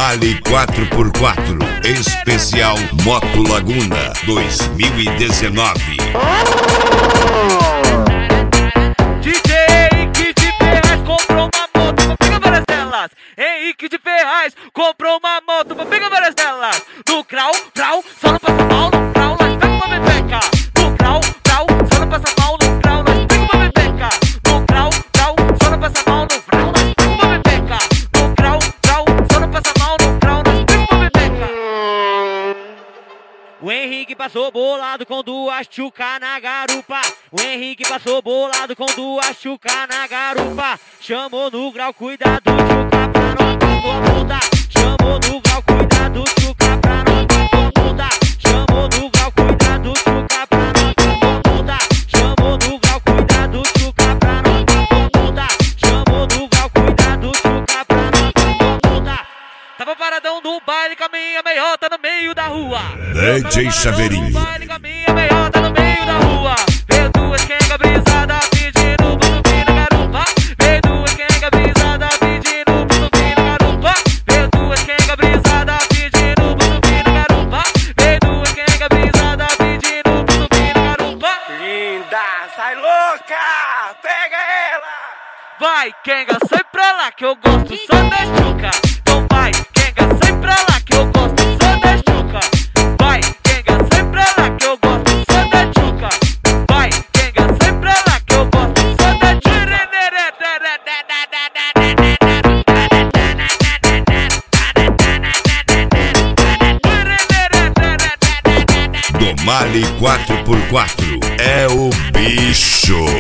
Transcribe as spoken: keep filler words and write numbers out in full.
Mali quatro por quatro, especial Moto Laguna dois mil e dezenove. D J Henrique de Ferraz comprou uma moto, vou pegar várias delas. Henrique de Ferraz comprou uma moto, vou pegar várias delas. No grau, grau, só não passa mal, no grau, nós pega uma bebeca. No grau, grau, só não passa mal, no grau, nós pega uma bebeca. No grau, grau, só não passa mal, no grau, nós pega uma bebeca. No grau, grau, só não passa mal, no grau, nós pega uma bebeca. O Henrique passou bolado com duas tchuca na garupa. O Henrique passou bolado com duas tchuca na garupa. Chamou no grau, cuidado, tchuca pra nós com tua bunda. Chamou no grau, cuidado, tchuca pra nós com tua bunda. Chamou no grau, cuidado, tchuca pra nós com tua bunda. Chamou no grau, cuidado, tchuca pra nós com tua bunda. Chamou no grau, cuidado, tchuca pra nós com tua bunda. Tava paradão no baile com a minha meiota no meio da rua. D J Chaveirinho. No baile com a minha meiota no meio da rua. Veio duas quenga brisada pedindo pro subir na garupa. Veio duas quenga brisada pedindo pro subir na garupa. Veio duas quenga brisada pedindo pro subir na garupa. Veio duas quenga brisada pedindo pro subir na garupa. Linda, sai louca, pega ela. Vai, quenga, sai pra lá que eu gosto só da tchuca. Então vai, quenga, sai pra lá que eu gosto só da tchuca. Vai, quenga, sai pra lá que eu gosto só da tchuca. Vai, quenga, sai pra lá que eu gosto só da Do Mali quatro por quatro é o bicho.